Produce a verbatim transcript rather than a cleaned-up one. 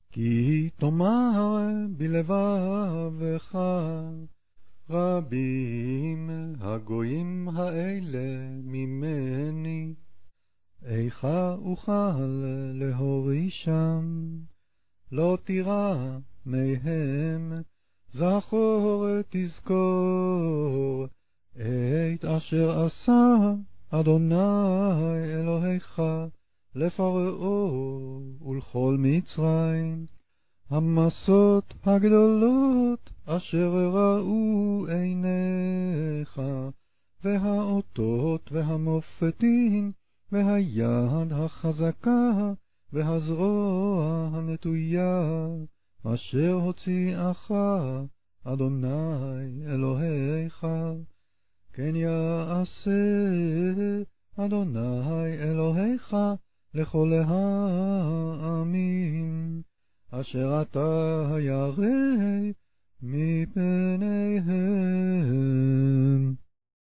כי תאמר בלבבך, רבים הגויים האלה ממני, איכה אוכל להורישם, לא תירא מהם, זכור תזכור, את אשר עשה אדוני אלוהיך לפרעה ולכל מצרים, המסות הגדולות אשר ראו עיניך, והאותות והמופתים, והיד החזקה, והזרוע הנטויה, אשר הוציאך אדוני אלוהיך, כן יעשה אדוני אלוהיך לכל העמים, אשר אתה ירא מפניהם.